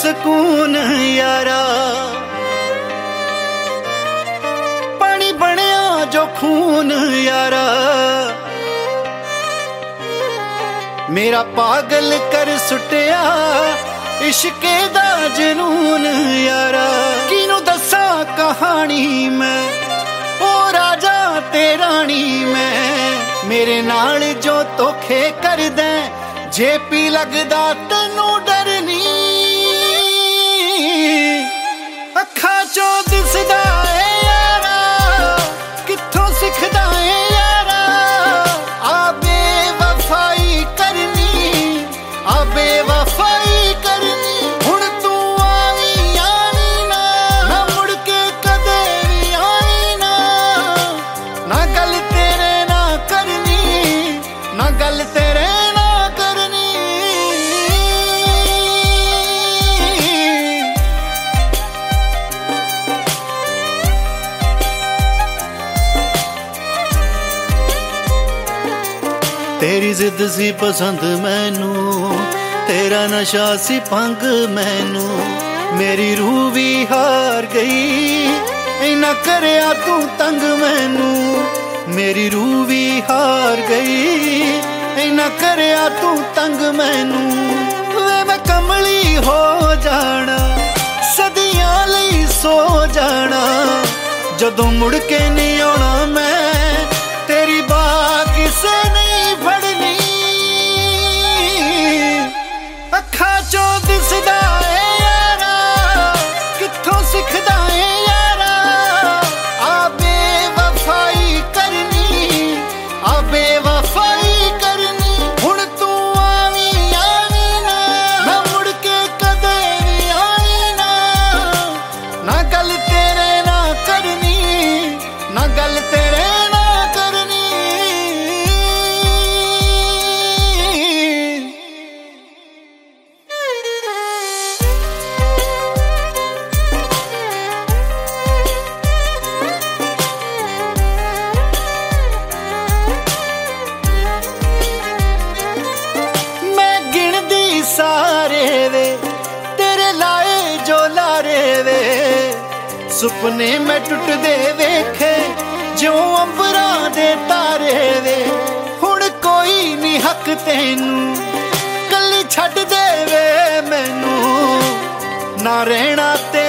ਸਕੂਨ ਯਾਰਾ, ਪਾਣੀ ਬਣਿਆ ਜੋ ਖੂਨ ਯਾਰਾ, ਮੇਰਾ ਪਾਗਲ ਕਰ ਸੁੱਟਿਆ ਇਸ਼ਕੇ ਦਾ ਜਨੂਨ ਯਾਰਾ। ਕਿਹਨੂੰ ਦੱਸਾਂ ਕਹਾਣੀ ਮੈਂ, ਉਹ ਰਾਜਾ ਤੇ ਰਾਣੀ ਮੈਂ, ਮੇਰੇ ਨਾਲ ਜੋ ਧੋਖੇ ਕਰਦਾ ਜੇ ਪੀ ਲੱਗਦਾ ਤੈਨੂੰ ਡਰ ਨੀ, ਅੱਖਾਂ ਚੋਂ ਦਿਸਦਾ ਏ ਯਾਰਾ, ਕਿੱਥੋਂ ਸਿੱਖਦਾ ਏ ਯਾਰਾ, ਆ ਬੇਵਫਾਈ ਕਰਨੀ, ਆ ਬੇਵਫਾਈ ਕਰਨੀ। ਹੁਣ ਤੂੰ ਆਵੀਂ ਆਵੀਂ ਨਾ, ਨਾ ਮੁੜ ਕੇ ਕਦੇ ਵੀ ਆਵੀਂ ਨਾ, ਨਾ ਗੱਲ ਤੇਰੇ ਨਾਲ ਕਰਨੀ, ਨਾ ਗੱਲ ਤੇਰੇ ਨਾਲ ਕਰਨੀ। ਤੇਰੀ ਜ਼ਿੱਦ ਸੀ ਪਸੰਦ ਮੈਨੂੰ, ਤੇਰਾ ਨਸ਼ਾ ਸੀ ਭੰਗ ਮੈਨੂੰ, ਮੇਰੀ ਰੂਹ ਵੀ ਹਾਰ ਗਈ ਇੰਨਾ ਕਰਿਆ ਤੂੰ ਤੰਗ ਮੈਨੂੰ, ਮੇਰੀ ਰੂਹ ਵੀ ਹਾਰ ਗਈ ਇੰਨਾ ਕਰਿਆ ਤੂੰ ਤੰਗ ਮੈਨੂੰ। ਵੇ ਮੈਂ ਕਮਲੀ ਹੋ ਜਾਣਾ, ਸਦੀਆਂ ਲਈ ਸੋ ਜਾਣਾ, ਜਦੋਂ ਮੁੜ ਕੇ ਨਹੀਂ ਆਉਣਾ ਮੈਂ, ਤੇਰੀ ਬਾਹ ਕਿਸੇ ਨਹੀਂ ਫੜਨੀ, ਅੱਖਾਂ ਚੋਂ ਦਿਸਦਾ ਏ ਯਾਰਾ, ਕਿੱਥੋਂ ਸਿੱਖਦਾ ਏ ਯਾਰਾ, ਆ ਬੇਵਫਾਈ ਕਰਨੀ, ਆ ਬੇਵਫਾਈ ਕਰਨੀ। ਹੁਣ ਤੂੰ ਆਵੀਂ ਆਵੀਂ ਨਾ, ਨਾ ਮੁੜ ਕੇ ਕਦੇ ਵੀ ਆਵੀਂ ਨਾ, ਨਾ ਗੱਲ ਤੇਰੇ ਨਾਲ ਕਰਨੀ, ਨਾ ਗੱਲ ਤੇਰੇ ਨਾਲ ਕਰਨੀ। ਮੈਂ ਗਿਣਦੀ ਸਾਰੇ ਵੇ ਤੇਰੇ ਲਾਏ ਜੋ ਲਾਰੇ ਵੇ, ਸੁਪਨੇ ਮੈਂ ਟੁੱਟਦੇ ਵੇਖੇ ਜਿਉਂ ਅੰਬਰਾਂ ਦੇ ਤਾਰੇ ਵੇ। ਹੁਣ ਕੋਈ ਨਹੀਂ ਹੱਕ ਤੈਨੂੰ ਕੱਲੀ ਛੱਡ ਦੇ ਵੇ ਮੈਨੂੰ, ਨਾ ਰਹਿਣਾ ਤੇ